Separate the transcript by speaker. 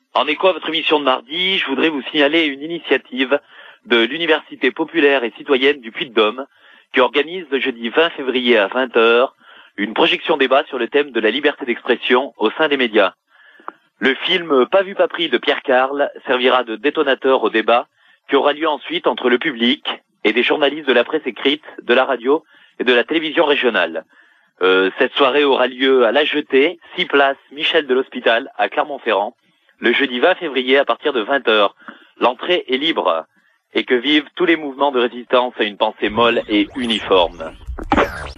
Speaker 1: En écho à votre émission de mardi, je voudrais vous signaler une initiative de l'Université populaire et citoyenne du Puy-de-Dôme qui organise le jeudi 20 février à 20h une projection débat sur le thème de la liberté d'expression au sein des médias. Le film Pas vu pas pris de Pierre Carle servira de détonateur au débat qui aura lieu ensuite entre le public et des journalistes de la presse écrite, de la radio et de la télévision régionale. Cette soirée aura lieu à La Jetée, 6 place Michel de l'Hospital à Clermont-Ferrand, le jeudi 20 février à partir de 20h. L'entrée est libre. Et que vivent tous les mouvements de résistance à une pensée molle et uniforme.